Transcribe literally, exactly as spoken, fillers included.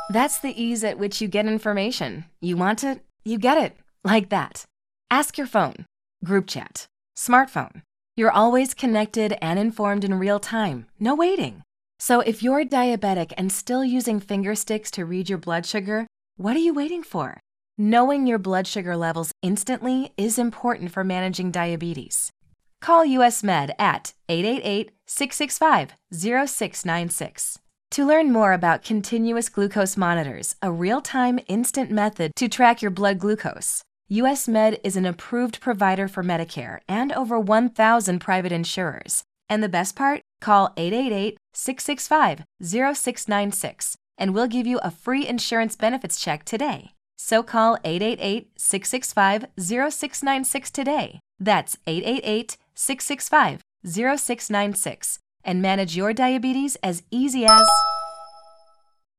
That's the ease at which you get information. You want it, you get it, like that. Ask your phone, group chat, smartphone. You're always connected and informed in real time, no waiting. So if you're diabetic and still using finger sticks to read your blood sugar, what are you waiting for? Knowing your blood sugar levels instantly is important for managing diabetes. Call U S Med at eight eight eight, six six five, zero six nine six. To learn more about continuous glucose monitors, a real-time instant method to track your blood glucose, U S Med is an approved provider for Medicare and over one thousand private insurers. And the best part? Call eight eight eight, six six five, zero six nine six and we'll give you a free insurance benefits check today. So call eight eight eight, six six five, zero six nine six today. That's eight eight eight, six six five, zero six nine six and manage your diabetes as easy as